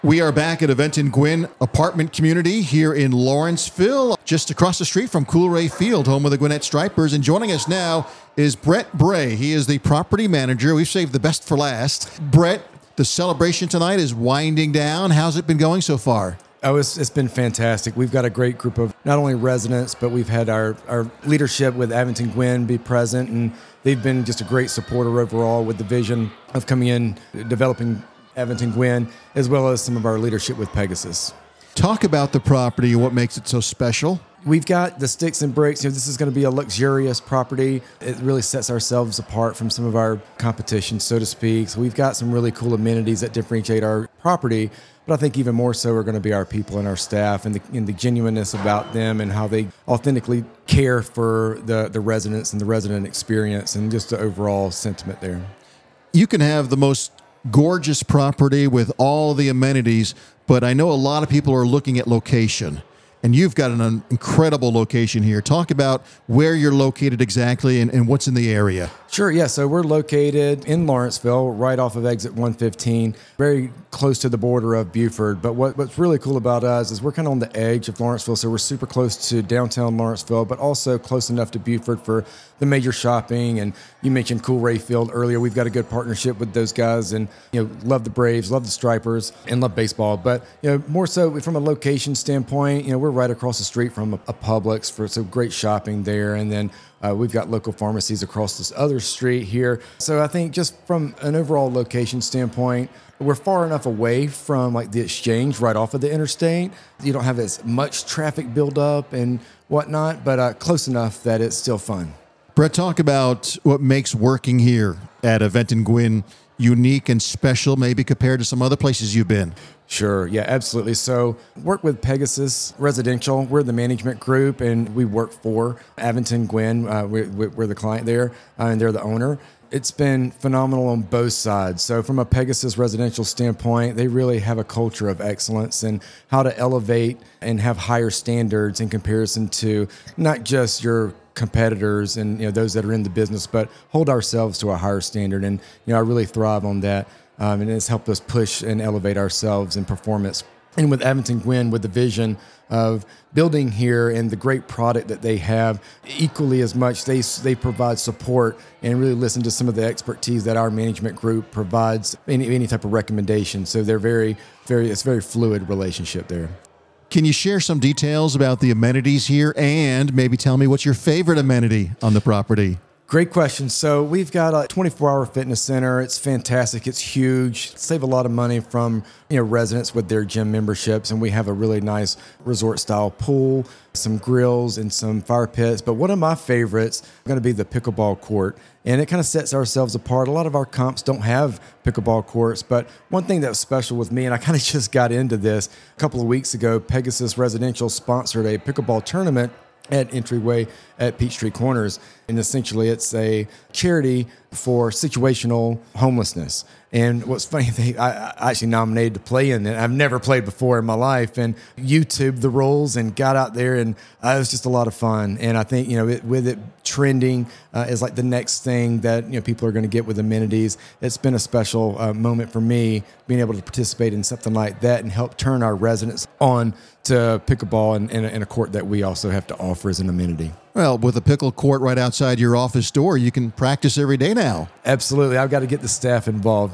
We are back at Aventon Gwynn apartment community here in Lawrenceville, just across the street from Coolray Field, home of the Gwinnett Stripers. And joining us now is Brett Bray. He is the property manager. We've saved the best for last. Brett, the celebration tonight is winding down. How's it been going so far? Oh, it's been fantastic. We've got a great group of not only residents, but we've had our leadership with Aventon Gwynn be present, and they've been just a great supporter overall with the vision of coming in, developing Aventon Gwynn, as well as some of our leadership with Pegasus. Talk about the property and what makes it so special. We've got the sticks and bricks. This is going to be a luxurious property. It really sets ourselves apart from some of our competition, so to speak. So we've got some really cool amenities that differentiate our property. But I think even more so are going to be our people and our staff and the genuineness about them and how they authentically care for the residents and the resident experience and just the overall sentiment there. You can have the most gorgeous property with all the amenities, but I know a lot of people are looking at location. And you've got an incredible location here. Talk about where you're located exactly and what's in the area. Sure, yeah. So we're located in Lawrenceville, right off of exit 115, very close to the border of Buford. But what's really cool about us is we're kind of on the edge of Lawrenceville, so we're super close to downtown Lawrenceville, but also close enough to Buford for the major shopping. And you mentioned Coolray Field earlier. We've got a good partnership with those guys, and love the Braves, love the Stripers, and love baseball. But more so from a location standpoint, we're right across the street from a Publix for some great shopping there, and then we've got local pharmacies across this other street here. So I think just from an overall location standpoint, we're far enough away from like the exchange right off of the interstate. You don't have as much traffic buildup and whatnot, but close enough that it's still fun. Brett, talk about what makes working here at Aventon Gwynn unique and special, maybe compared to some other places you've been. Sure. Yeah, absolutely. So work with Pegasus Residential. We're the management group, and we work for Aventon Gwynn. We're the client there, and they're the owner. It's been phenomenal on both sides. So from a Pegasus Residential standpoint, they really have a culture of excellence and how to elevate and have higher standards in comparison to not just your competitors and those that are in the business, but hold ourselves to a higher standard. And I really thrive on that. And it's helped us push and elevate ourselves in performance. And with Aventon Gwynn, with the vision of building here and the great product that they have, equally as much they provide support and really listen to some of the expertise that our management group provides, any type of recommendation. So they're it's a very fluid relationship there. Can you share some details about the amenities here and maybe tell me what's your favorite amenity on the property? Great question. So we've got a 24-hour fitness center. It's fantastic. It's huge. Save a lot of money from residents with their gym memberships, and we have a really nice resort-style pool, some grills, and some fire pits. But one of my favorites is going to be the pickleball court, and it kind of sets ourselves apart. A lot of our comps don't have pickleball courts, but one thing that was special with me, and I kind of just got into this a couple of weeks ago, Pegasus Residential sponsored a pickleball tournament at Entryway at Peachtree Corners. And essentially it's a charity for situational homelessness. And what's funny, I actually nominated to play in it. I've never played before in my life, and YouTubed the rules and got out there, and it was just a lot of fun. And I think, with it trending is like the next thing that people are going to get with amenities. It's been a special moment for me being able to participate in something like that and help turn our residents on to pickleball in a court that we also have to offer as an amenity. Well, with a pickle court right outside your office door, you can practice every day now. Absolutely. I've got to get the staff involved.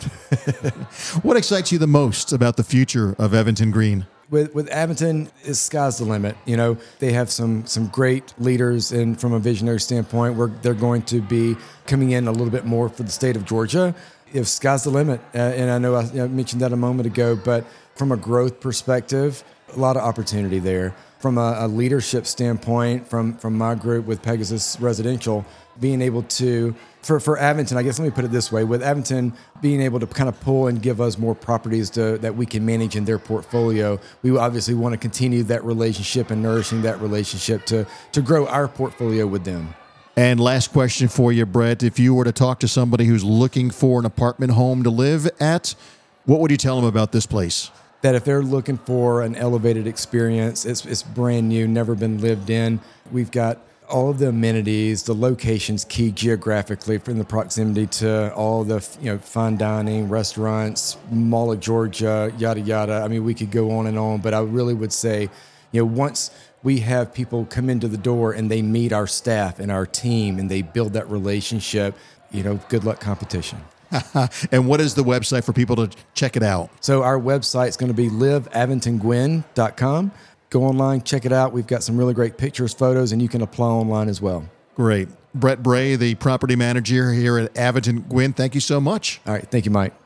What excites you the most about the future of Aventon Green? With Aventon, sky's the limit. They have some great leaders, and from a visionary standpoint, they're going to be coming in a little bit more for the state of Georgia. If sky's the limit, and I know I mentioned that a moment ago, but from a growth perspective, a lot of opportunity there. From a leadership standpoint, from my group with Pegasus Residential, being able to, for Aventon, I guess let me put it this way, with Aventon being able to kind of pull and give us more properties that we can manage in their portfolio, we obviously want to continue that relationship and nourishing that relationship to grow our portfolio with them. And last question for you, Brett. If you were to talk to somebody who's looking for an apartment home to live at, what would you tell them about this place? That if they're looking for an elevated experience, it's brand new, never been lived in. We've got all of the amenities, the location's key geographically from the proximity to all the fine dining, restaurants, Mall of Georgia, yada yada. I mean, we could go on and on, but I really would say, once we have people come into the door and they meet our staff and our team and they build that relationship, good luck competition. And what is the website for people to check it out? So our website's going to be liveaventongwin.com. Go online, check it out. We've got some really great pictures, photos, and you can apply online as well. Great. Brett Bray, the property manager here at Aventine Gwin, thank you so much. All right. Thank you, Mike.